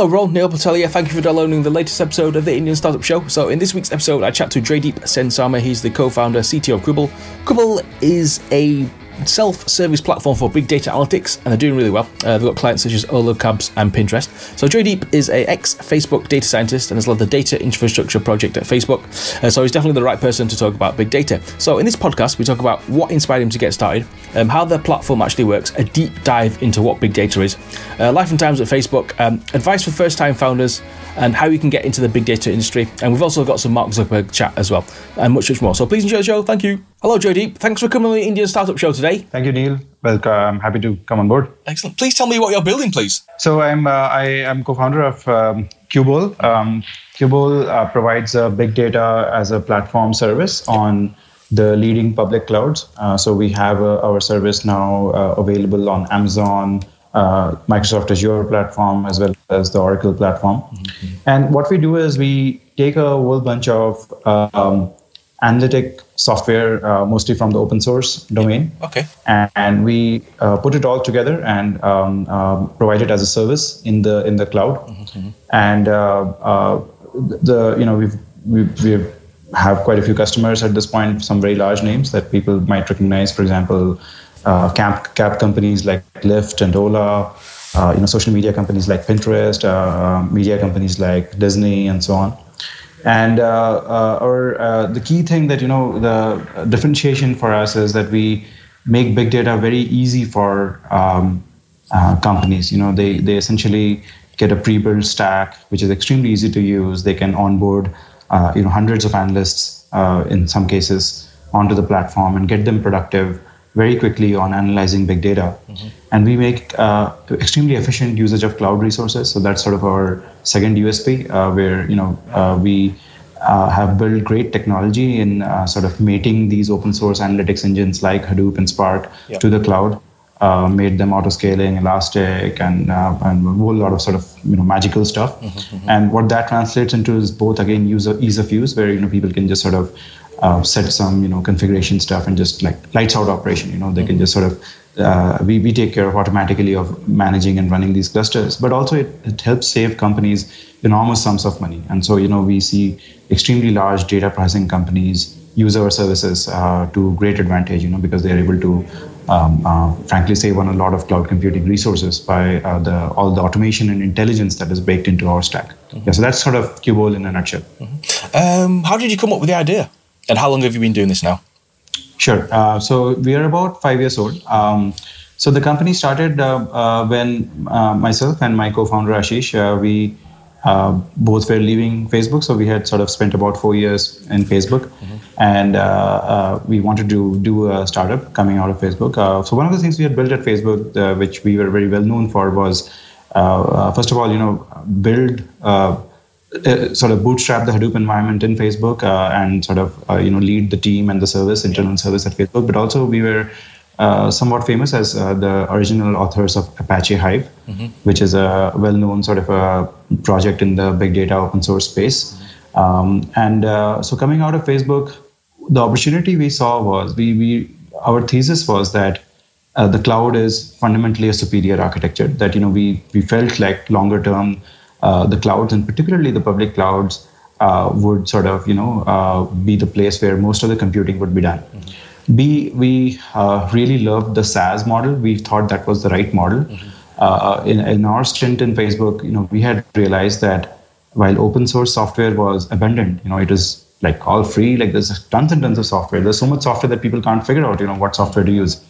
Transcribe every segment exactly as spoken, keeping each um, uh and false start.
everyone, Neil Patel here. Thank you for downloading the latest episode of the Indian Startup Show. So in this week's episode, I chat to Jaydeep Sensama. He's the co-founder, C T O of Cribble. Cribble is a self-service platform for big data analytics, and they're doing really well. Uh, they've got clients such as Olo Cabs and Pinterest. So Jaydeep is a ex-Facebook data scientist and has led the data infrastructure project at Facebook. Uh, so he's definitely the right person to talk about big data. So in this podcast, we talk about what inspired him to get started, um, how their platform actually works, a deep dive into what big data is, uh, life and times at Facebook, um, advice for first-time founders, and how you can get into the big data industry. And we've also got some Mark Zuckerberg chat as well, and much, much more. So please enjoy the show. Thank you. Hello, Jaydeep. Thanks for coming on the Indian Startup Show today. Thank you, Neil. Welcome. I'm happy to come on board. Excellent. Please tell me what you're building, please. So I'm uh, I am co-founder of um, Qubole. Um, Qubole uh, provides uh, big data as a platform service on the leading public clouds. Uh, so we have uh, our service now uh, available on Amazon, uh, Microsoft Azure platform, as well as the Oracle platform. Mm-hmm. And what we do is we take a whole bunch of um, analytic software, uh, mostly from the open source domain. Okay. And, and we uh, put it all together and um, uh, provide it as a service in the in the cloud. Mm-hmm. And uh, uh, the you know we've we we have quite a few customers at this point, some very large names that people might recognize. For example, uh, cab cab companies like Lyft and Ola. Uh, you know, social media companies like Pinterest, uh, uh, media companies like Disney, and so on. And uh, uh, our, uh, the key thing that, you know, the differentiation for us is that we make big data very easy for um, uh, companies. You know, they, they essentially get a pre-built stack, which is extremely easy to use. They can onboard, uh, you know, hundreds of analysts uh, in some cases onto the platform and get them productive very quickly on analyzing big data. Mm-hmm. And we make uh, extremely efficient usage of cloud resources. So that's sort of our second U S P, uh, where you know uh, we uh, have built great technology in uh, sort of mating these open source analytics engines like Hadoop and Spark yep. to the cloud, uh, made them auto-scaling, elastic, and uh, and a whole lot of sort of you know magical stuff. Mm-hmm. And what that translates into is both again user ease of use, where you know people can just sort of Uh, set some, you know, configuration stuff and just like lights out operation. You know, they mm-hmm. can just sort of uh, we we take care of automatically of managing and running these clusters. But also it, it helps save companies enormous sums of money. And so you know we see extremely large data processing companies use our services uh, to great advantage. You know, because they are able to um, uh, frankly save on a lot of cloud computing resources by uh, the all the automation and intelligence that is baked into our stack. Mm-hmm. Yeah, so that's sort of Qubole in a nutshell. Mm-hmm. Um, how did you come up with the idea? And how long have you been doing this now? Sure. Uh, so we are about five years old. Um, so the company started uh, uh, when uh, myself and my co-founder Ashish, uh, we uh, both were leaving Facebook. So we had sort of spent about four years in Facebook, mm-hmm. and uh, uh, we wanted to do a startup coming out of Facebook. Uh, so one of the things we had built at Facebook, uh, which we were very well known for, was uh, uh, first of all, you know, build. Uh, Uh, sort of bootstrap the Hadoop environment in Facebook uh, and sort of uh, you know lead the team and the service, internal service at Facebook. But also we were uh, somewhat famous as uh, the original authors of Apache Hive, mm-hmm. which is a well-known sort of a project in the big data open source space. Mm-hmm. Um, and uh, so coming out of Facebook, the opportunity we saw was we we our thesis was that uh, the cloud is fundamentally a superior architecture. That you know we we felt like longer term. Uh, the clouds, and particularly the public clouds, uh, would sort of, you know, uh, be the place where most of the computing would be done. Mm-hmm. B, we uh, really loved the SaaS model. We thought that was the right model. Mm-hmm. Uh, in, in our stint in Facebook, you know, we had realized that while open source software was abundant, you know, it is like all free. Like there's tons and tons of software. There's so much software that people can't figure out, you know, what software to use.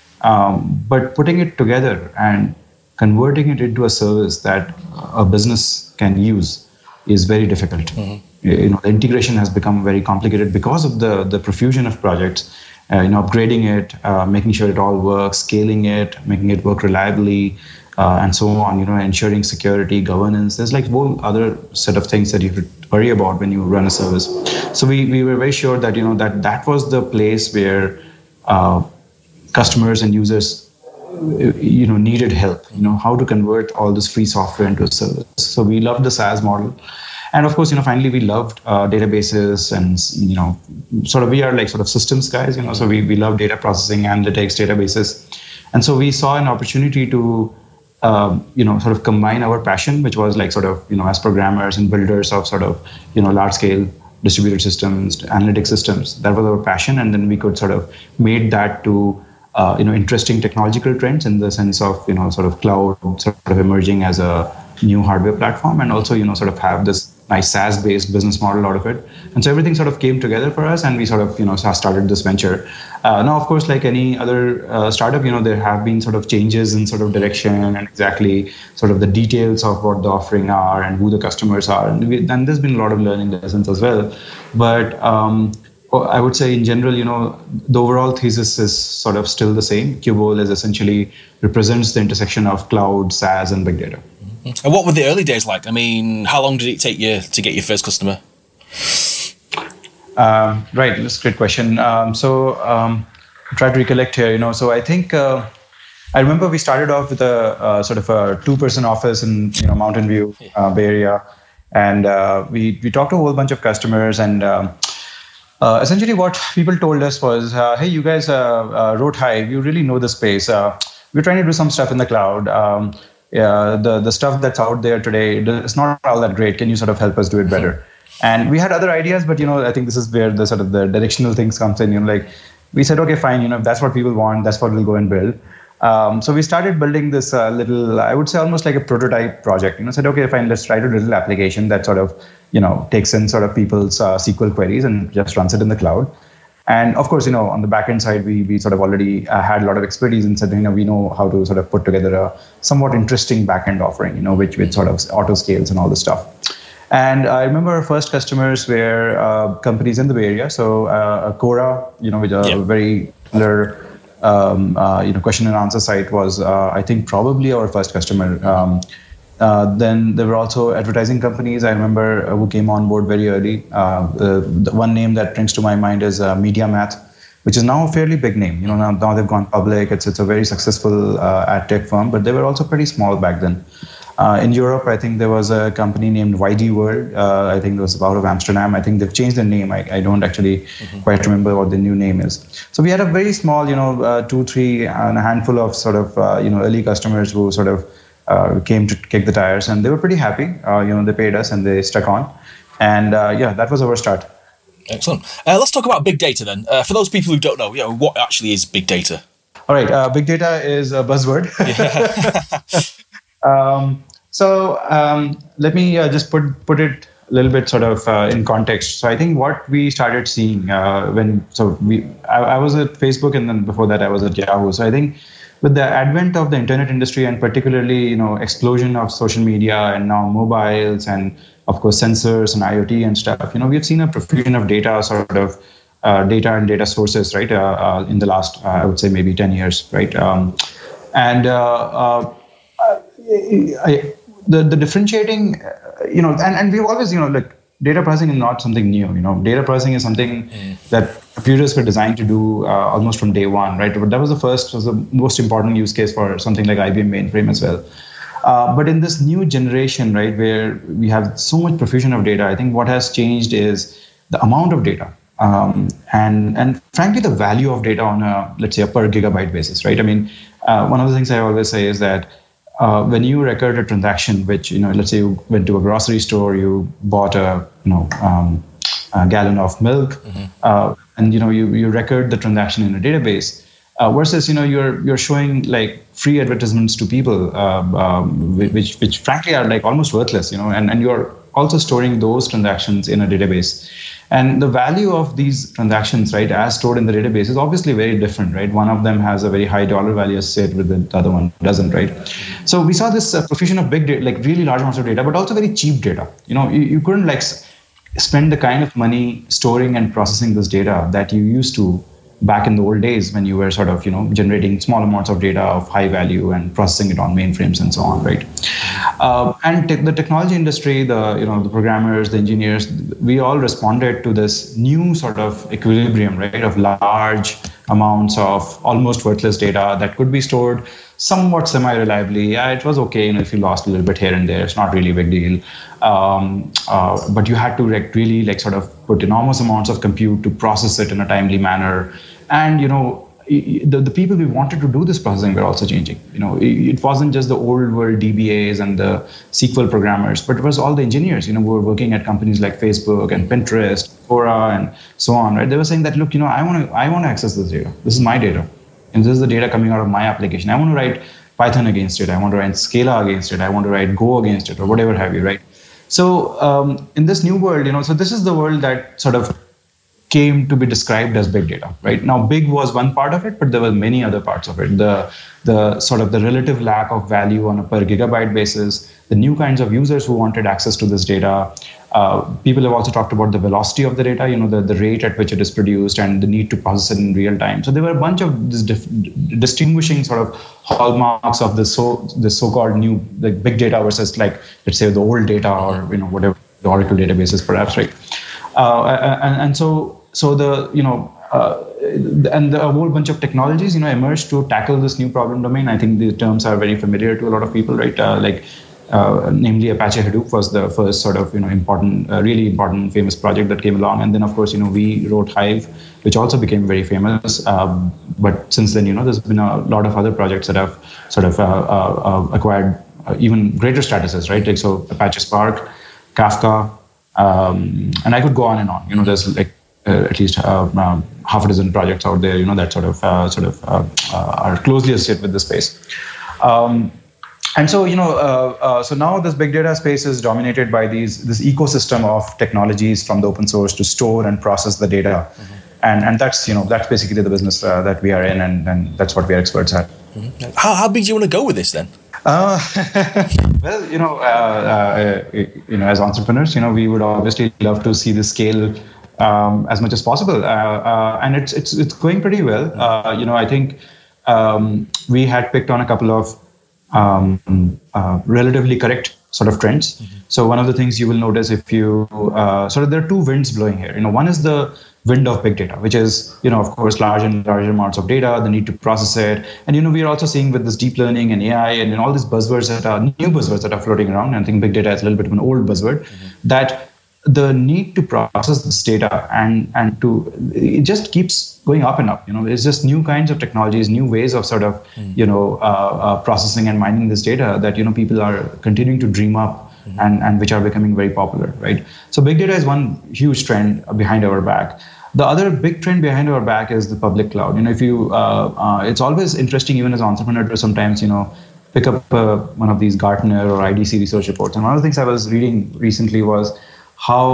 Um, but putting it together and converting it into a service that a business can use is very difficult. Mm-hmm. You know, the integration has become very complicated because of the, the profusion of projects. Uh, you know, upgrading it, uh, making sure it all works, scaling it, making it work reliably, uh, and so on. You know, ensuring security, governance. There's like a whole other set of things that you have to worry about when you run a service. So we we were very sure that you know that that was the place where uh, customers and users you know needed help, you know how to convert all this free software into a service. So we loved the SaaS model, and of course you know finally we loved uh, databases, and you know sort of we are like sort of systems guys, you know so we we love data processing, analytics, databases, and so we saw an opportunity to uh, you know, sort of combine our passion, which was like sort of, you know, as programmers and builders of sort of, you know, large scale distributed systems, analytic systems. That was our passion, and then we could sort of made that to uh, you know, interesting technological trends in the sense of, you know, sort of cloud sort of emerging as a new hardware platform, and also, you know, sort of have this nice SaaS-based business model out of it. And so everything sort of came together for us, and we sort of, you know, started this venture. Uh, now, of course, like any other uh, startup, you know, there have been sort of changes in sort of direction and exactly sort of the details of what the offering are and who the customers are. And, we, and there's been a lot of learning lessons as well. But um, I would say in general, you know, the overall thesis is sort of still the same. Qubole is essentially represents the intersection of cloud, SaaS, and big data. And what were the early days like? I mean, how long did it take you to get your first customer? Um, right, that's a great question. Um, so um, try to recollect here, you know, so I think uh, I remember we started off with a uh, sort of a two-person office in, you know, Mountain View, uh, Bay Area. And uh, we, we talked to a whole bunch of customers, and um, uh, essentially what people told us was, uh, hey, you guys uh, uh, wrote Hive, you really know the space. Uh, we're trying to do some stuff in the cloud. Um, yeah, the, the stuff that's out there today, it's not all that great. Can you sort of help us do it better? And we had other ideas, but, you know, I think this is where the sort of the directional things comes in. You know, like we said, okay, fine, you know, if that's what people want, that's what we'll go and build. Um, so we started building this uh, little, I would say almost like a prototype project. You know, said, okay, fine, let's try to do a little application that sort of, you know, takes in sort of people's uh, S Q L queries and just runs it in the cloud. And of course, you know, on the backend side, we we sort of already uh, had a lot of expertise and said, you know, we know how to sort of put together a somewhat interesting backend offering, you know, which which sort of auto scales and all this stuff. And I remember our first customers were uh, companies in the Bay Area. So uh, Quora, you know, with a yeah. very popular, um, uh, you know, question and answer site was, uh, I think, probably our first customer. Um, Uh, then there were also advertising companies, I remember, uh, who came on board very early. Uh, the, the one name that brings to my mind is uh, MediaMath, which is now a fairly big name. You know, now, now they've gone public. It's it's a very successful uh, ad tech firm, but they were also pretty small back then. Uh, in Europe, I think there was a company named Y D World. Uh, I think it was out of Amsterdam. I think they've changed their name. I, I don't actually mm-hmm. quite remember what the new name is. So we had a very small, you know, uh, two, three, and a handful of sort of, uh, you know, early customers who sort of Uh, came to kick the tires, and they were pretty happy. Uh, you know, they paid us and they stuck on, and uh, yeah, that was our start. Excellent. Uh, let's talk about big data then. Uh, for those people who don't know, you know, what actually is big data? All right, uh, big data is a buzzword. um, so um, let me uh, just put put it a little bit sort of uh, in context. So I think what we started seeing uh, when so we I, I was at Facebook, and then before that I was at Yahoo. So I think with the advent of the internet industry, and particularly, you know, explosion of social media and now mobiles and of course sensors and IoT and stuff, you know, we've seen a profusion of data, sort of uh, data and data sources, right, uh, uh, in the last, uh, I would say maybe ten years, right? Um, and uh, uh, I, the the differentiating, you know, and, and we've always, you know, like data processing is not something new, you know, data processing is something mm. that computers were designed to do uh, almost from day one, right? But that was the first, was the most important use case for something like I B M mainframe as well. Uh, but in this new generation, right, where we have so much profusion of data, I think what has changed is the amount of data, um, and and frankly the value of data on a, let's say, a per gigabyte basis, right? I mean, uh, one of the things I always say is that uh, when you record a transaction, which, you know, let's say you went to a grocery store, you bought a, you know, um, a gallon of milk, mm-hmm. uh, and, you know, you, you record the transaction in a database, uh, versus, you know, you're you're showing like free advertisements to people, uh, um, which which frankly are like almost worthless, you know, and, and you're also storing those transactions in a database. And the value of these transactions, right, as stored in the database is obviously very different, right? One of them has a very high dollar value associated with it, the other one doesn't, right? So we saw this uh, profusion of big data, like really large amounts of data, but also very cheap data. You know, you, you couldn't like spend the kind of money storing and processing this data that you used to back in the old days when you were sort of, you know, generating small amounts of data of high value and processing it on mainframes and so on, right? Uh, and te- the technology industry, the, you know, the programmers, the engineers, we all responded to this new sort of equilibrium, right, of large amounts of almost worthless data that could be stored somewhat semi-reliably. Yeah, it was okay, you know, if you lost a little bit here and there, it's not really a big deal. Um, uh, but you had to like really like sort of put enormous amounts of compute to process it in a timely manner. And, you know, the, the people we wanted to do this processing were also changing. You know, it, it wasn't just the old world D B As and the S Q L programmers, but it was all the engineers, you know, who were working at companies like Facebook and Pinterest, Quora, and so on, right? They were saying that, look, you know, I want to I want to access this data. This is my data. And this is the data coming out of my application. I want to write Python against it. I want to write Scala against it. I want to write Go against it, or whatever have you, right? So um, in this new world, you know, so this is the world that sort of came to be described as big data, right? Now, big was one part of it, but there were many other parts of it. The the sort of the relative lack of value on a per gigabyte basis, the new kinds of users who wanted access to this data. Uh, people have also talked about the velocity of the data, you know, the, the rate at which it is produced and the need to process it in real time. So there were a bunch of this dif- distinguishing sort of hallmarks of the so the so-called new like big data versus like, let's say, the old data or, you know, whatever the Oracle databases perhaps, right? Uh, and, and so so the, you know, uh, and the, a whole bunch of technologies, you know, emerged to tackle this new problem domain. I think the terms are very familiar to a lot of people, right? Uh, like, Uh, namely Apache Hadoop was the first sort of, you know, important, uh, really important, famous project that came along. And then, of course, you know, we wrote Hive, which also became very famous. Um, but since then, you know, there's been a lot of other projects that have sort of uh, uh, uh, acquired uh, even greater statuses, right? Like, so Apache Spark, Kafka, um, and I could go on and on. You know, there's like uh, at least uh, uh, half a dozen projects out there, you know, that sort of uh, sort of uh, uh, are closely associated with the space. Um, And so, you know, uh, uh, so now this big data space is dominated by these this ecosystem of technologies from the open source to store and process the data, mm-hmm. and and that's you know that's basically the business uh, that we are in, and, and that's what we are experts at. Mm-hmm. How how big do you want to go with this then? Uh, well, you know, uh, uh, you know, as entrepreneurs, you know, we would obviously love to see the scale um, as much as possible, uh, uh, and it's it's it's going pretty well. Uh, you know, I think um, we had picked on a couple of Um, uh, relatively correct sort of trends. Mm-hmm. So one of the things you will notice if you uh, sort of there are two winds blowing here. You know, one is the wind of big data, which is, you know, of course, large and larger amounts of data, the need to process it. And, you know, we are also seeing with this deep learning and A I and, and all these buzzwords that are new buzzwords that are floating around. And I think big data is a little bit of an old buzzword, mm-hmm. that the need to process this data and and to it just keeps going up and up. You know, it's just new kinds of technologies, new ways of sort of mm. you know uh, uh, processing and mining this data that, you know, people are continuing to dream up mm. and and which are becoming very popular, right? So big data is one huge trend behind our back. The other big trend behind our back is the public cloud. You know, if you uh, uh, it's always interesting even as an entrepreneur to sometimes, you know, pick up uh, one of these Gartner or I D C research reports. And one of the things I was reading recently was how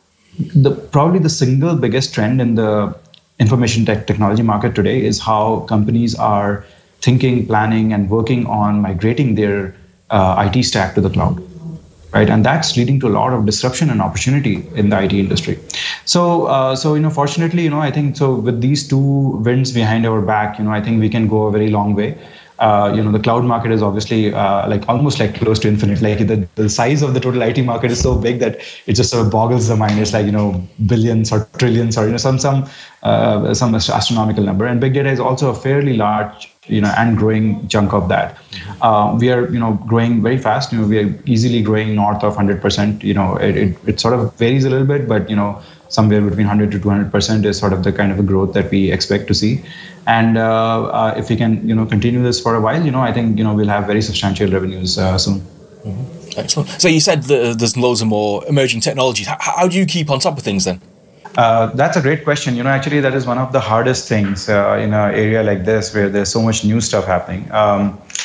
the probably the single biggest trend in the information tech technology market today is how companies are thinking, planning, and working on migrating their uh, I T stack to the cloud, right? And that's leading to a lot of disruption and opportunity in the I T industry. So, uh, so you know, fortunately, you know, I think so with these two winds behind our back, you know, I think we can go a very long way. Uh, you know, the cloud market is obviously uh, like almost like close to infinite. Like the, the size of the total I T market is so big that it just sort of boggles the mind. It's like, you know, billions or trillions or, you know, some some uh, some astronomical number. And big data is also a fairly large, you know, and growing chunk of that. Uh, we are, you know, growing very fast. You know, we are easily growing north of one hundred percent. You know, it, it, it sort of varies a little bit, but, you know, somewhere between one hundred to two hundred percent is sort of the kind of a growth that we expect to see. And uh, uh, if we can, you know, continue this for a while, you know, I think, you know, we'll have very substantial revenues uh, soon. Mm-hmm. Excellent. So you said that there's loads of more emerging technologies. How, how do you keep on top of things then? Uh, that's a great question. You know, actually, that is one of the hardest things uh, in an area like this where there's so much new stuff happening. Um,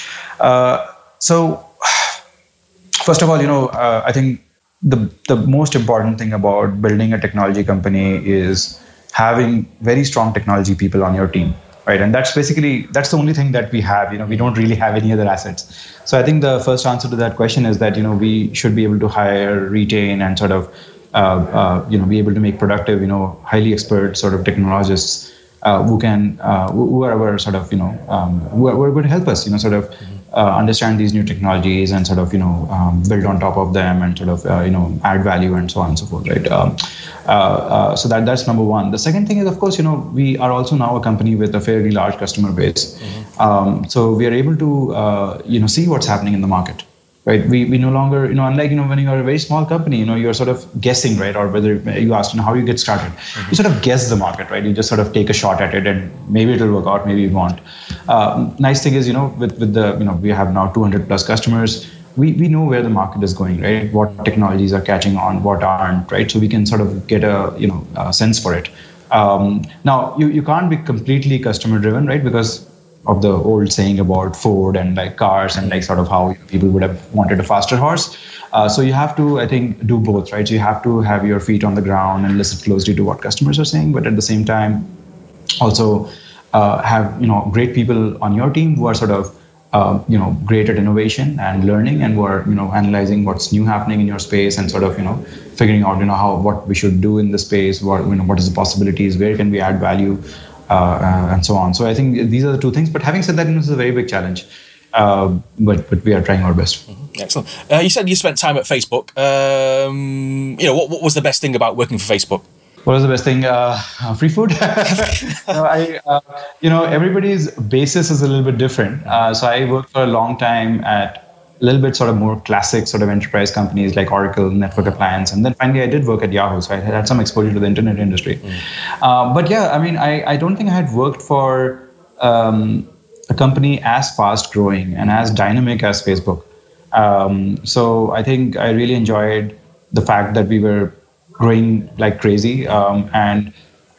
uh, so, first of all, you know, uh, I think the the most important thing about building a technology company is having very strong technology people on your team, right? And that's basically that's the only thing that we have. You know, we don't really have any other assets. So I think the first answer to that question is that, you know, we should be able to hire, retain, and sort of uh, uh, you know be able to make productive, you know, highly expert sort of technologists uh, who can uh, who are our sort of you know um, who, are, who are going to help us, you know, sort of. Uh, understand these new technologies and sort of you know um, build on top of them and sort of uh, you know add value and so on and so forth, right? Um, uh, uh, so that that's number one. The second thing is, of course, you know we are also now a company with a fairly large customer base, mm-hmm. um, so we are able to uh, you know see what's happening in the market, right? We we no longer, you know, unlike, you know, when you are a very small company, you know, you're sort of guessing, right? Or whether you asked, you know, how you get started, mm-hmm. you sort of guess the market, right? You just sort of take a shot at it, and maybe it'll work out, maybe it won't. Uh, nice thing is, you know, with with the, you know, we have now two hundred plus customers. We we know where the market is going, right? What technologies are catching on, what aren't, right? So we can sort of get a, you know, a sense for it. Um, now you you can't be completely customer driven, right? Because of the old saying about Ford and like cars and like sort of how people would have wanted a faster horse. Uh, so you have to, I think, do both, right? So you have to have your feet on the ground and listen closely to what customers are saying, but at the same time, also uh, have, you know, great people on your team who are sort of, uh, you know, great at innovation and learning, and who are, you know, analyzing what's new happening in your space and sort of, you know, figuring out, you know, how what we should do in the space, what, you know, what is the possibilities, where can we add value. Uh, uh, and so on. So I think these are the two things. But having said that, you know, it's a very big challenge. Uh, but but we are trying our best. Mm-hmm. Excellent. Uh, you said you spent time at Facebook. Um, you know, what, what was the best thing about working for Facebook? What was the best thing? Uh, free food. no, I, uh, you know, everybody's basis is a little bit different. Uh, so I worked for a long time at a little bit sort of more classic sort of enterprise companies like Oracle, Network Appliance. And then finally I did work at Yahoo. So I had some exposure to the internet industry. Mm. Uh, but yeah, I mean, I, I don't think I had worked for um, a company as fast growing and as dynamic as Facebook. Um, so I think I really enjoyed the fact that we were growing like crazy. Um, and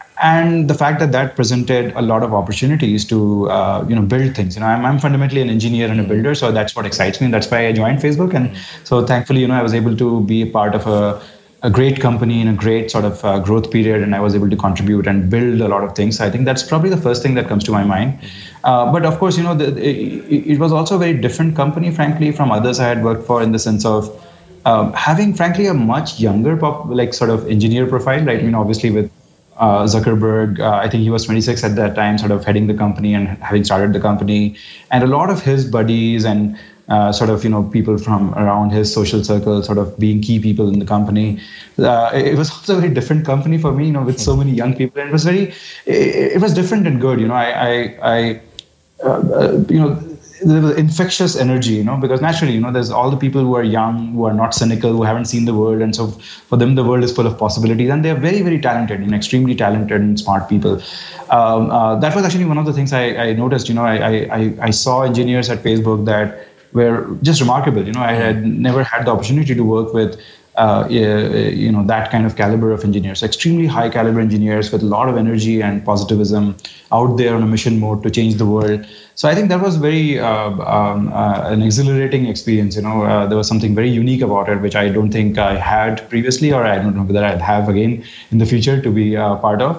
And the fact that that presented a lot of opportunities to, uh, you know, build things. You know, I'm, I'm fundamentally an engineer and a builder, so that's what excites me. And that's why I joined Facebook. And so thankfully, you know, I was able to be a part of a, a great company in a great sort of uh, growth period. And I was able to contribute and build a lot of things. I think that's probably the first thing that comes to my mind. Uh, but of course, you know, the, it, it was also a very different company, frankly, from others I had worked for, in the sense of um, having, frankly, a much younger, pop, like sort of engineer profile, right? I mean, obviously with Uh, Zuckerberg, uh, I think he was twenty-six at that time, sort of heading the company and having started the company. And a lot of his buddies and uh, sort of, you know, people from around his social circle sort of being key people in the company. Uh, it was also a very different company for me, you know, with so many young people. And it was very, it, it was different and good, you know, I, I, I uh, uh, you know, there was infectious energy, you know, because naturally, you know, there's all the people who are young, who are not cynical, who haven't seen the world. And so for them, the world is full of possibilities, and they're very, very talented, and extremely talented and smart people. Um, uh, that was actually one of the things I, I noticed, you know, I, I, I saw engineers at Facebook that were just remarkable. You know, I had never had the opportunity to work with Uh, you know, that kind of caliber of engineers, extremely high caliber engineers with a lot of energy and positivism, out there on a mission mode to change the world. So I think that was very uh, um, uh, an exhilarating experience. You know, uh, there was something very unique about it, which I don't think I had previously, or I don't know whether I'll have again in the future to be uh, part of.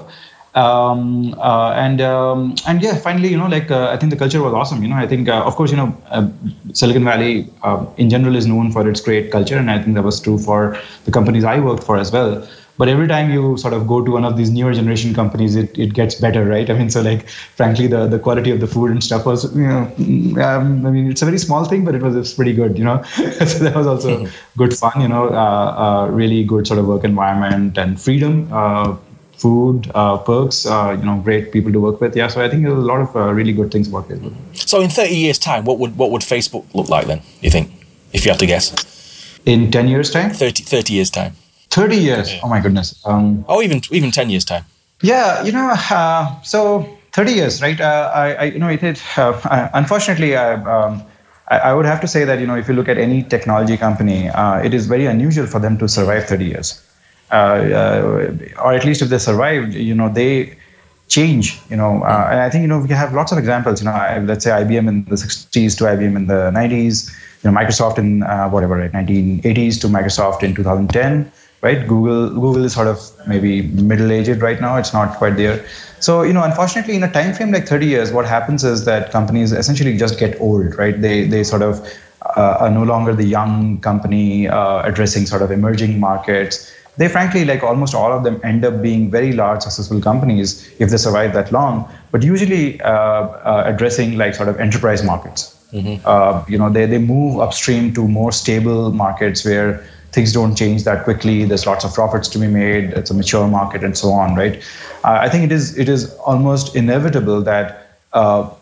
Um, uh, and um, and yeah, finally, you know, like uh, I think the culture was awesome. You know, I think uh, of course, you know, uh, Silicon Valley uh, in general is known for its great culture, and I think that was true for the companies I worked for as well. But every time you sort of go to one of these newer generation companies, it, it gets better, right? I mean, so like, frankly, the, the quality of the food and stuff was, you know, um, I mean, it's a very small thing, but it was, it was pretty good, you know. So that was also good fun, you know, uh, uh, really good sort of work environment and freedom. Uh, food, uh, perks, uh, you know, great people to work with. Yeah, so I think there's a lot of uh, really good things about Facebook. So in thirty years' time, what would what would Facebook look like then, you think, if you have to guess? In ten years' time? thirty, thirty years' time. thirty years? Yeah. Oh my goodness. Um, oh, even even ten years' time. Yeah, you know, uh, so thirty years, right? Uh, I, I, you know, it, it uh, unfortunately, I, um, I, I would have to say that, you know, if you look at any technology company, uh, it is very unusual for them to survive thirty years. Uh, uh, or at least if they survived, you know, they change, you know, uh, and I think, you know, we have lots of examples, you know, I, let's say I B M in the sixties to I B M in the nineties, you know, Microsoft in uh, whatever, right, nineteen eighties to Microsoft in two thousand ten, right? Google, Google is sort of maybe middle-aged right now. It's not quite there. So, you know, unfortunately, in a time frame like thirty years, what happens is that companies essentially just get old, right? They, they sort of uh, are no longer the young company uh, addressing sort of emerging markets. They frankly, like almost all of them, end up being very large, successful companies if they survive that long, but usually uh, uh, addressing like sort of enterprise markets. Mm-hmm. Uh, you know, they, they move upstream to more stable markets where things don't change that quickly. There's lots of profits to be made. It's a mature market and so on, right? Uh, I think it is it is almost inevitable that uh,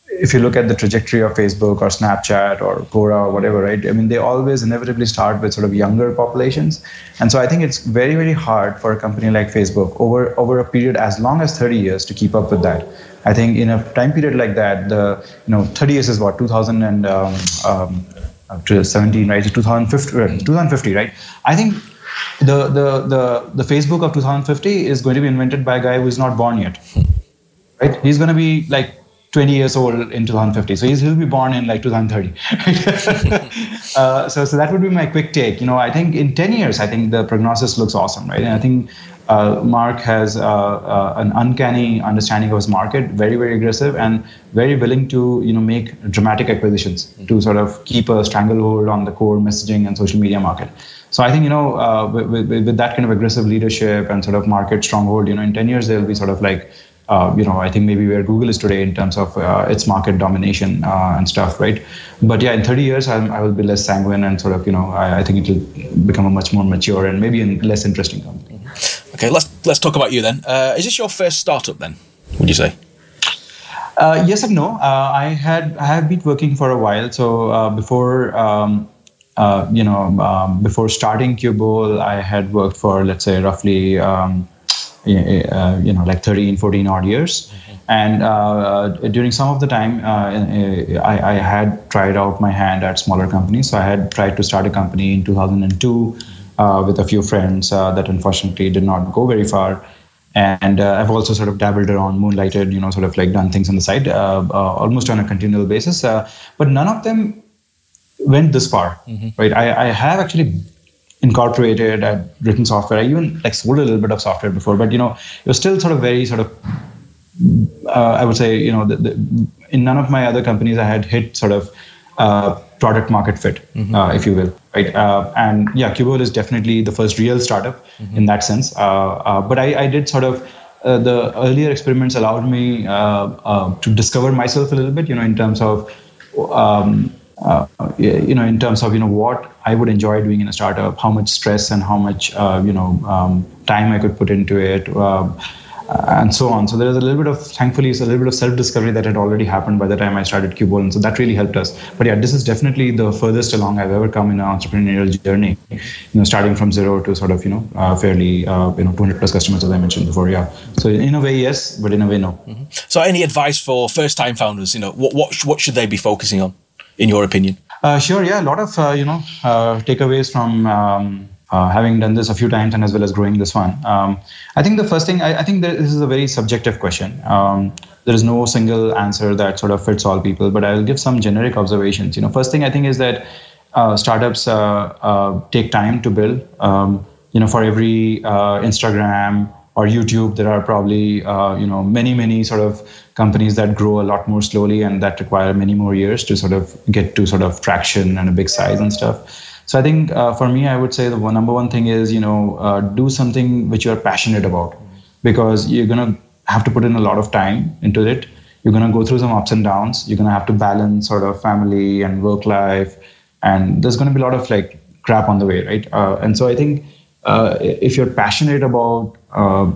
if you look at the trajectory of Facebook or Snapchat or Quora or whatever, right? I mean, they always inevitably start with sort of younger populations. And so I think it's very, very hard for a company like Facebook over, over a period as long as thirty years to keep up with that. I think in a time period like that, the, you know, thirty years is what, two thousand and, um, um, to seventeen, right? two thousand fifty, right? I think the, the, the, the Facebook of two thousand fifty is going to be invented by a guy who is not born yet, right? He's going to be like twenty years old in two thousand fifty. So he's, he'll be born in like two thousand thirty. uh, so, so that would be my quick take. You know, I think in ten years, I think the prognosis looks awesome, right? And I think uh, Mark has uh, uh, an uncanny understanding of his market, very, very aggressive and very willing to, you know, make dramatic acquisitions to sort of keep a stranglehold on the core messaging and social media market. So I think, you know, uh, with, with, with that kind of aggressive leadership and sort of market stronghold, you know, in ten years, they'll be sort of like, Uh, you know, I think maybe where Google is today in terms of uh, its market domination uh, and stuff, right? But yeah, in thirty years, I'm, I will be less sanguine and sort of, you know, I, I think it will become a much more mature and maybe a less interesting company. Okay, let's let's talk about you then. Uh, is this your first startup then, would you say? Uh, yes and no. Uh, I had I have been working for a while. So uh, before, um, uh, you know, um, before starting Qubole, I had worked for, let's say, roughly, um, Uh, you know, like thirteen, fourteen odd years. Mm-hmm. And uh, during some of the time, uh, I, I had tried out my hand at smaller companies. So I had tried to start a company in two thousand two uh, with a few friends uh, that unfortunately did not go very far. And uh, I've also sort of dabbled around, moonlighted, you know, sort of like done things on the side, uh, uh, almost on a continual basis. Uh, but none of them went this far, mm-hmm. right? I, I have actually incorporated, I've written software. I even like sold a little bit of software before, but you know, it was still sort of very sort of, uh, I would say, you know, the, the, in none of my other companies, I had hit sort of uh, product market fit, mm-hmm. uh, if you will, right? Uh, and yeah, Qubole is definitely the first real startup mm-hmm. in that sense. Uh, uh, but I, I did sort of, uh, the earlier experiments allowed me uh, uh, to discover myself a little bit, you know, in terms of, um, Uh, you know, in terms of, you know, what I would enjoy doing in a startup, how much stress and how much, uh, you know, um, time I could put into it, uh, and so on. So there was a little bit of, thankfully, it's a little bit of self-discovery that had already happened by the time I started Qubole. And so that really helped us. But yeah, this is definitely the furthest along I've ever come in an entrepreneurial journey, you know, starting from zero to sort of, you know, uh, fairly, uh, you know, two hundred plus customers, as I mentioned before. Yeah. So in a way, yes, but in a way, no. Mm-hmm. So any advice for first-time founders, you know, what, what, what should they be focusing on, in your opinion? Uh, sure, yeah, a lot of, uh, you know, uh, takeaways from um, uh, having done this a few times and as well as growing this one. Um, I think the first thing, I, I think that this is a very subjective question. Um, there is no single answer that sort of fits all people, but I'll give some generic observations. You know, first thing I think is that uh, startups uh, uh, take time to build. Um, you know, for every uh, Instagram or YouTube, there are probably, uh, you know, many, many sort of companies that grow a lot more slowly and that require many more years to sort of get to sort of traction and a big size and stuff. So I think uh, for me, I would say the one, number one thing is, you know, uh, do something which you're passionate about, because you're going to have to put in a lot of time into it. You're going to go through some ups and downs. You're going to have to balance sort of family and work life. And there's going to be a lot of like crap on the way, right? Uh, and so I think uh, if you're passionate about uh,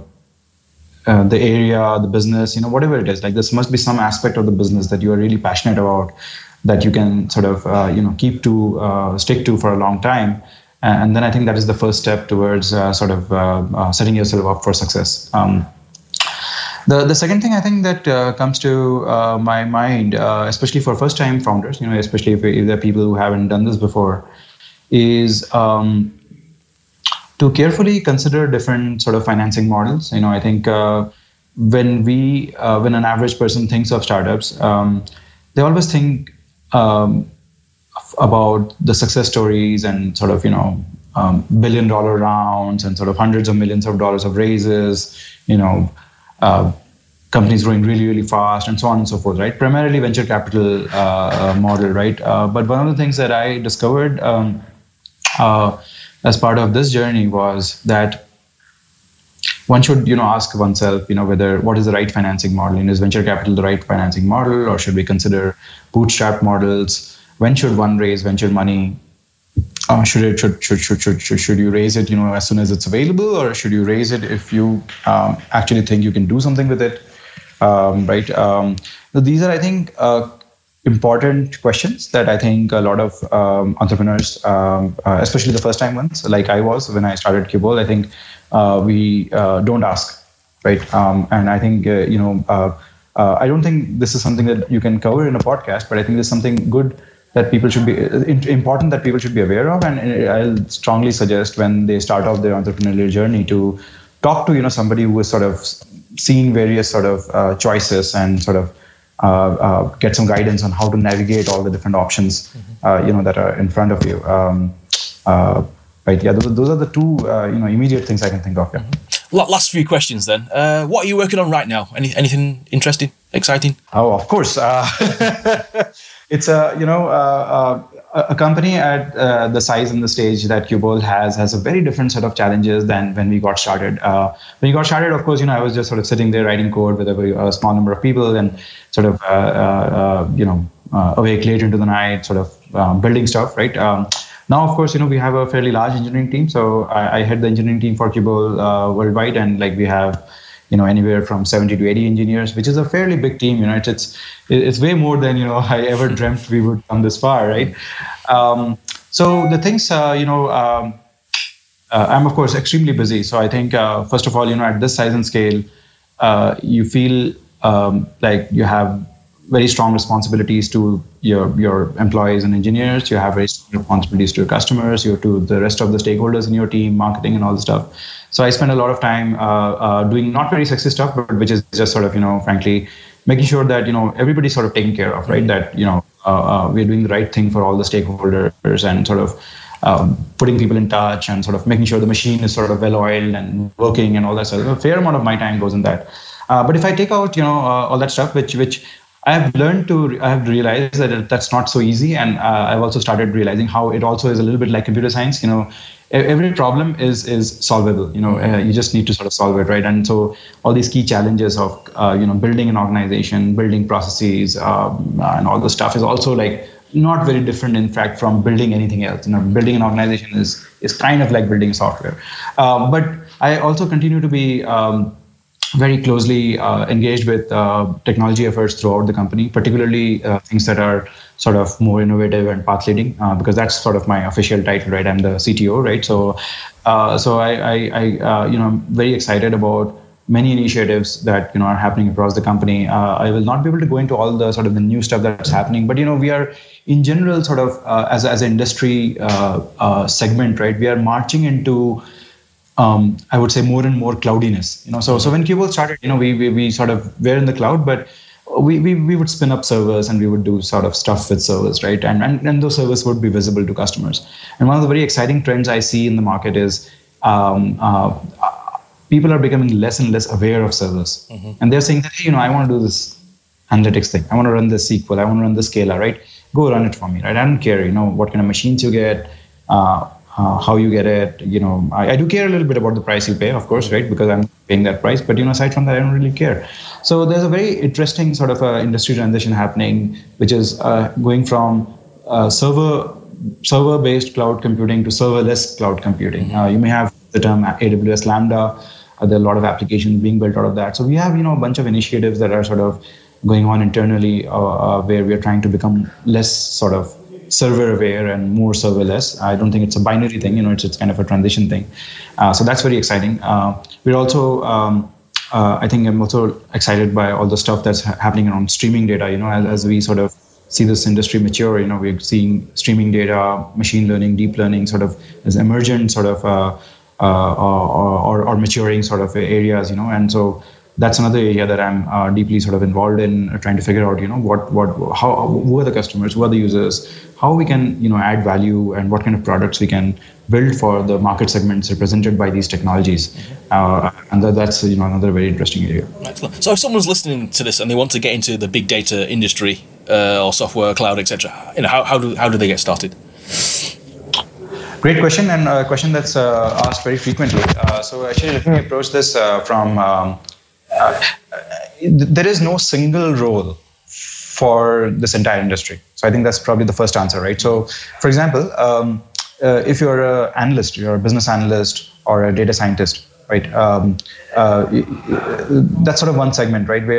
Uh, the area, the business, you know, whatever it is, like this must be some aspect of the business that you are really passionate about, that you can sort of, uh, you know, keep to, uh, stick to for a long time. And then I think that is the first step towards uh, sort of uh, uh, setting yourself up for success. Um, the the second thing I think that uh, comes to uh, my mind, uh, especially for first-time founders, you know, especially if, if there are people who haven't done this before, is um, to carefully consider different sort of financing models. You know, I think uh, when we, uh, when an average person thinks of startups, um, they always think um, about the success stories and sort of, you know, um, billion dollar rounds and sort of hundreds of millions of dollars of raises, you know, uh, companies growing really, really fast and so on and so forth, right? Primarily venture capital uh, model, right? Uh, but one of the things that I discovered um, uh, as part of this journey was that one should, you know, ask oneself, you know, whether what is the right financing model? And is venture capital the right financing model, or should we consider bootstrap models? When should one raise venture money? Uh, should it should, should should should should should you raise it, you know, as soon as it's available, or should you raise it if you um, actually think you can do something with it? Um, right. Um, So these are, I think, uh, important questions that I think a lot of um, entrepreneurs, um, uh, especially the first time ones, like I was when I started Qubole, I think uh, we uh, don't ask, right? Um, and I think, uh, you know, uh, uh, I don't think this is something that you can cover in a podcast, but I think there's something good that people should be, important that people should be aware of. And I'll strongly suggest when they start off their entrepreneurial journey to talk to, you know, somebody who has sort of seen various sort of uh, choices and sort of Uh, uh, get some guidance on how to navigate all the different options, mm-hmm. uh, you know, that are in front of you. Um, uh, right? Yeah, those, those are the two, uh, you know, immediate things I can think of. Yeah. Mm-hmm. Last few questions then. Uh, what are you working on right now? Any anything interesting, exciting? Oh, of course. Uh, it's a you know uh, uh, a company at uh, the size and the stage that Qubole has has a very different set of challenges than when we got started. Uh, when we got started, of course, you know, I was just sort of sitting there writing code with a very a small number of people and sort of uh, uh, uh, you know uh, awake late into the night, sort of um, building stuff, right? Um, now, of course, you know, we have a fairly large engineering team. So I, I head the engineering team for Qubole uh, worldwide, and like we have, you know, anywhere from seventy to eighty engineers, which is a fairly big team. You know, it's it's, it's way more than, you know, I ever dreamt we would come this far, right? Um, so the things, uh, you know, um, uh, I'm of course extremely busy. So I think uh, first of all, you know, at this size and scale, uh, you feel um, like you have very strong responsibilities to your your employees and engineers. You have very strong responsibilities to your customers, you to the rest of the stakeholders in your team, marketing, and all the stuff. So I spend a lot of time uh, uh, doing not very sexy stuff, but which is just sort of, you know, frankly, making sure that, you know, everybody's sort of taken care of, right? That, you know, uh, uh, we're doing the right thing for all the stakeholders and sort of um, putting people in touch and sort of making sure the machine is sort of well-oiled and working and all that stuff. A fair amount of my time goes in that. Uh, but if I take out, you know, uh, all that stuff, which which I have learned to, I have realized that that's not so easy. And uh, I've also started realizing how it also is a little bit like computer science. You know, every problem is is solvable. You know, uh, you just need to sort of solve it, right? And so all these key challenges of, uh, you know, building an organization, building processes, um, and all the stuff is also like not very different, in fact, from building anything else. You know, building an organization is is kind of like building software. Uh, but I also continue to be um, very closely uh, engaged with uh, technology efforts throughout the company, particularly uh, things that are sort of more innovative and path leading, uh, because that's sort of my official title, right? I'm the C T O, right? So, uh, so I, I, I uh, you know, I'm very excited about many initiatives that, you know, are happening across the company. Uh, I will not be able to go into all the sort of the new stuff that's happening, but, you know, we are in general sort of uh, as as an industry uh, uh, segment, right? We are marching into Um, I would say more and more cloudiness, you know. So, so when Qubole started, you know, we, we we sort of were in the cloud, but we, we we would spin up servers and we would do sort of stuff with servers, right? And, and and those servers would be visible to customers. And one of the very exciting trends I see in the market is um, uh, people are becoming less and less aware of servers, mm-hmm. and they're saying that, hey, you know, I want to do this analytics thing. I want to run this S Q L. I want to run this Scala, right? Go run it for me, right? I don't care, you know, what kind of machines you get. Uh, Uh, how you get it, you know, I, I do care a little bit about the price you pay, of course, right? Because I'm paying that price. But, you know, aside from that, I don't really care. So there's a very interesting sort of uh, industry transition happening, which is uh, going from uh, server server-based cloud computing to serverless cloud computing. Uh, you may have the term A W S Lambda. Uh, there are a lot of applications being built out of that. So we have, you know, a bunch of initiatives that are sort of going on internally uh, uh, where we are trying to become less sort of server aware and more serverless. I don't think it's a binary thing, you know, it's, it's kind of a transition thing. Uh, so that's very exciting. Uh, we're also, um, uh, I think I'm also excited by all the stuff that's ha- happening around streaming data, you know, as, as we sort of see this industry mature, you know, we're seeing streaming data, machine learning, deep learning sort of as emergent sort of, uh, uh, or, or, or maturing sort of areas, you know, and so that's another area that I'm uh, deeply sort of involved in, uh, trying to figure out, you know, what, what, how, who are the customers, who are the users, how we can, you know, add value, and what kind of products we can build for the market segments represented by these technologies. Mm-hmm. Uh, and that, that's, you know, another very interesting area. Excellent. So if someone's listening to this and they want to get into the big data industry uh, or software, cloud, et cetera, you know, how, how do how do they get started? Great question, and a question that's uh, asked very frequently. Uh, so actually, let me approach this uh, from. Um, Uh, there is no single role for this entire industry. So I think that's probably the first answer, right? So, for example, um, uh, if you're an analyst, you're a business analyst or a data scientist, right? Um, uh, that's sort of one segment, right? Where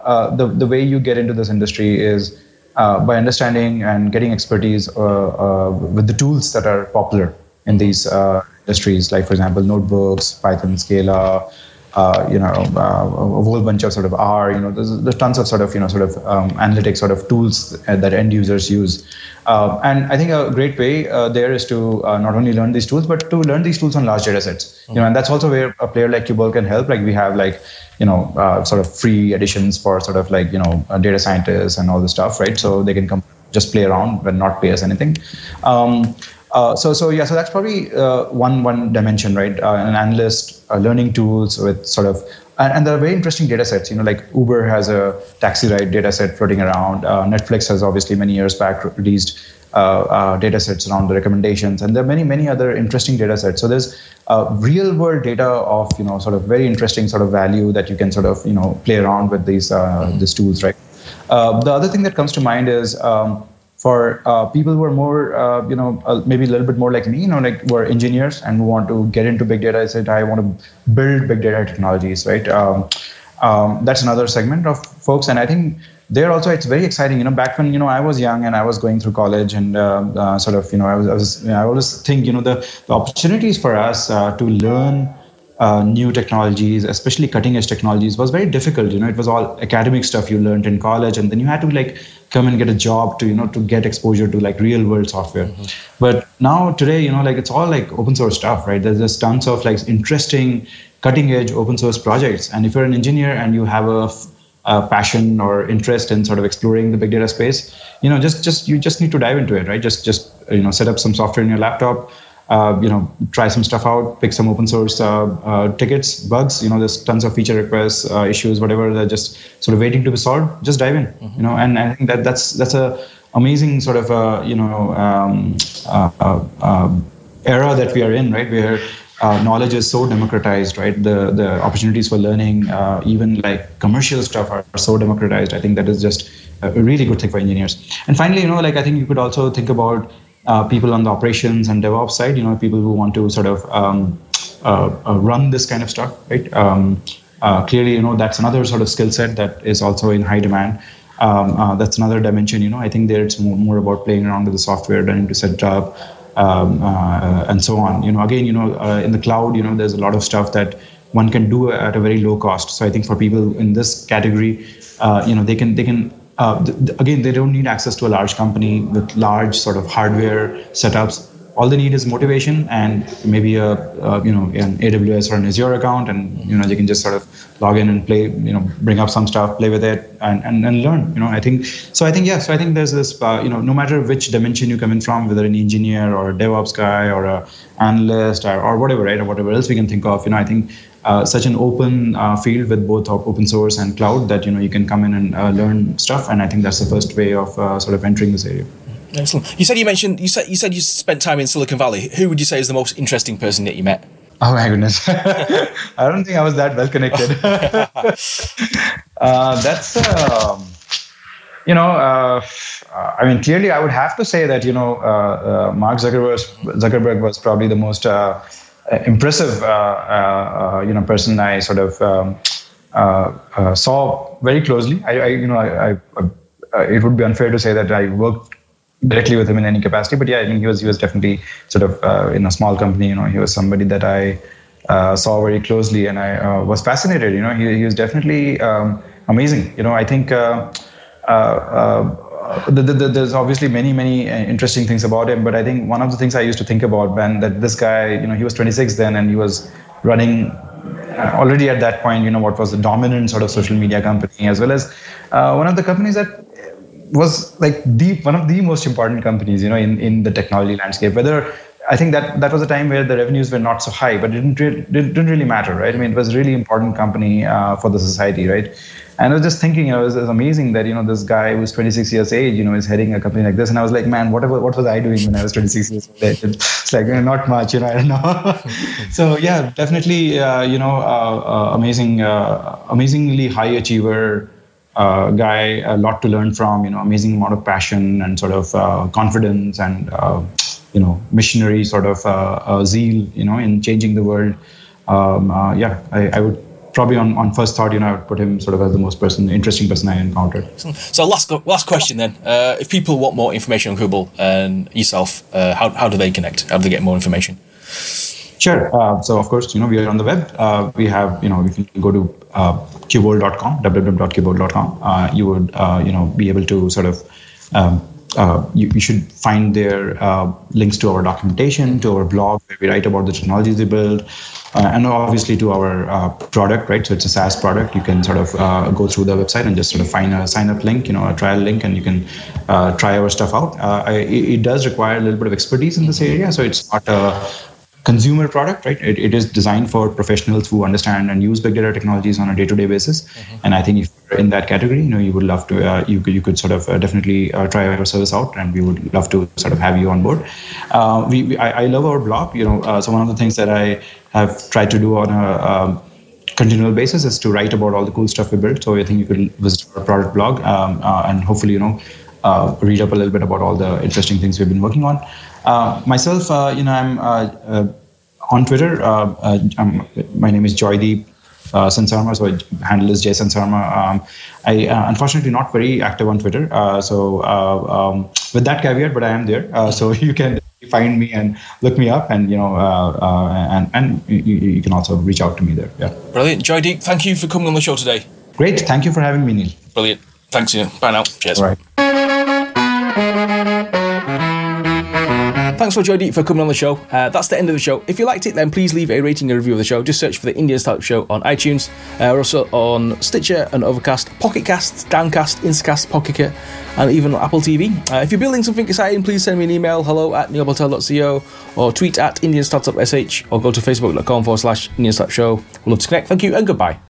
uh, the the way you get into this industry is uh, by understanding and getting expertise uh, uh, with the tools that are popular in these uh, industries, like for example, notebooks, Python, Scala. Uh, you know, uh, a whole bunch of sort of R, you know, there's, there's tons of sort of, you know, sort of um, analytic sort of tools that end users use. Uh, and I think a great way uh, there is to uh, not only learn these tools, but to learn these tools on large data sets. Mm-hmm. You know, and that's also where a player like Qubole can help. Like we have like, you know, uh, sort of free editions for sort of like, you know, uh, data scientists and all this stuff, right? So they can come just play around but not pay us anything. Um, Uh, so, so yeah, so that's probably uh, one one dimension, right? Uh, an analyst, uh, learning tools with sort of, and, and there are very interesting data sets. You know, like Uber has a taxi ride data set floating around. Uh, Netflix has obviously many years back released uh, uh, data sets around the recommendations, and there are many many other interesting data sets. So there's uh, real world data of you know sort of very interesting sort of value that you can sort of you know play around with these uh, these tools, right? Uh, the other thing that comes to mind is. Um, For uh, people who are more, uh, you know, uh, maybe a little bit more like me, you know, like who are engineers and who want to get into big data, I said I want to build big data technologies, right? Um, um, that's another segment of folks, and I think there also it's very exciting. You know, back when you know I was young and I was going through college, and uh, uh, sort of, you know, I was, I was, you know, I always think, you know, the, the opportunities for us uh, to learn. Uh, new technologies, especially cutting edge technologies, was very difficult. You know, it was all academic stuff you learned in college, and then you had to like come and get a job to, you know, to get exposure to like real world software. Mm-hmm. But now today, you know, like it's all like open source stuff, right? There's just tons of like interesting cutting edge open source projects. And if you're an engineer and you have a, a passion or interest in sort of exploring the big data space, you know, just, just, you just need to dive into it, right? Just, just, you know, set up some software in your laptop. Uh, you know, try some stuff out, pick some open source uh, uh, tickets, bugs. You know, there's tons of feature requests, uh, issues, whatever. They're just sort of waiting to be solved. Just dive in. Mm-hmm. You know, and I think that that's that's a amazing sort of uh, you know um, uh, uh, uh, era that we are in, right? Where uh, knowledge is so democratized, right? The the opportunities for learning, uh, even like commercial stuff, are, are so democratized. I think that is just a really good thing for engineers. And finally, you know, like I think you could also think about. Uh, people on the operations and DevOps side, you know, people who want to sort of um, uh, uh, run this kind of stuff, right? Um, uh, clearly, you know, that's another sort of skill set that is also in high demand. Um, uh, that's another dimension, you know. I think there it's more, more about playing around with the software, learning to set it up, um, uh, and so on. You know, again, you know, uh, in the cloud, you know, there's a lot of stuff that one can do at a very low cost. So I think for people in this category, uh, you know, they can they can. Uh, th- again, they don't need access to a large company with large sort of hardware setups. All they need is motivation and maybe a, a you know an A W S or an Azure account, and you know they can just sort of log in and play, you know, bring up some stuff, play with it, and, and, and learn. You know, I think so. I think yeah. So I think there's this uh, you know no matter which dimension you come in from, whether an engineer or a DevOps guy or a analyst or, or whatever, right, or whatever else we can think of. You know, I think. Uh, such an open uh, field with both open source and cloud that you know you can come in and uh, learn stuff, and I think that's the first way of uh, sort of entering this area. Excellent. You said you mentioned you said you said you spent time in Silicon Valley. Who would you say is the most interesting person that you met? Oh my goodness, I don't think I was that well connected. uh, that's um, you know, uh, I mean, clearly I would have to say that you know uh, uh, Mark Zuckerberg Zuckerberg was probably the most. Uh, Uh, impressive, uh, uh, uh, you know, person I sort of um, uh, uh, saw very closely. I, I you know, I, I, uh, it would be unfair to say that I worked directly with him in any capacity, but yeah, I think he was he was definitely sort of uh, in a small company. You know, he was somebody that I uh, saw very closely, and I uh, was fascinated. You know, he he was definitely um, amazing. You know, I think. Uh, uh, uh, The, the, the, there's obviously many, many interesting things about him, but I think one of the things I used to think about when that this guy, you know, he was twenty-six then, and he was running uh, already at that point, you know, what was the dominant sort of social media company, as well as uh, one of the companies that was like the one of the most important companies, you know, in, in the technology landscape. Whether I think that that was a time where the revenues were not so high, but it didn't re- didn't really matter, right? I mean, it was a really important company uh, for the society, right? And I was just thinking, you know, it was, it was amazing that, you know, this guy who's twenty-six years age, you know, is heading a company like this. And I was like, man, whatever, what was I doing when I was twenty-six years old? It's like, you know, not much, you know, I don't know. So yeah, definitely, uh, you know, uh, uh, amazing, uh, amazingly high achiever uh, guy, a lot to learn from, you know, amazing amount of passion and sort of uh, confidence and, uh, you know, missionary sort of uh, uh, zeal, you know, in changing the world. Um, uh, yeah, I, I would probably on, on first thought, you know, I would put him sort of as the most person, interesting person I encountered. So last last question then. Uh, if people want more information on Cribble and yourself, uh, how, how do they connect? How do they get more information? Sure. Uh, so, of course, you know, we are on the web. Uh, we have, you know, if you can go to uh, cubold dot com, w w w dot cubold dot com, uh, you would, uh, you know, be able to sort of, um, uh, you, you should find there uh, links to our documentation, to our blog, where we write about the technologies we build, uh, and obviously to our uh, product, right? So it's a SaaS product. You can sort of uh, go through the website and just sort of find a sign up link, you know, a trial link, and you can uh, try our stuff out. Uh, it, it does require a little bit of expertise in this area. So it's not a consumer product, right? It, it is designed for professionals who understand and use big data technologies on a day-to-day basis. Mm-hmm. And I think if you're in that category, you know, you would love to, uh, you could, you could sort of uh, definitely uh, try our service out, and we would love to sort of have you on board. Uh, we, we I, I love our blog, you know, uh, so one of the things that I have tried to do on a um, continual basis is to write about all the cool stuff we built. So I think you could visit our product blog um, uh, and hopefully, you know, uh, read up a little bit about all the interesting things we've been working on. Uh, myself, uh, you know, I'm uh, uh, on Twitter. Uh, uh, I'm, my name is Joydeep uh, Sansarma, so my handle is J Sansarma. Um, I uh, unfortunately not very active on Twitter, uh, so uh, um, with that caveat, but I am there, uh, so you can find me and look me up, and you know, uh, uh, and and you, you can also reach out to me there. Yeah, brilliant, Joydeep. Thank you for coming on the show today. Great, thank you for having me, Neil. Brilliant. Thanks, you. Bye now. Cheers. All right. Thanks for Joydeep for coming on the show. Uh, that's the end of the show. If you liked it, then please leave a rating and review of the show. Just search for the Indian Startup Show on iTunes. Uh, we're also on Stitcher and Overcast, Pocket Casts, Downcast, Instacast, Pocket Kit, and even on Apple T V. Uh, if you're building something exciting, please send me an email, hello at neil patel dot co, or tweet at Indian Startup S H, or go to facebook dot com forward slash Indian Startup Show. We'd love to connect. Thank you and goodbye.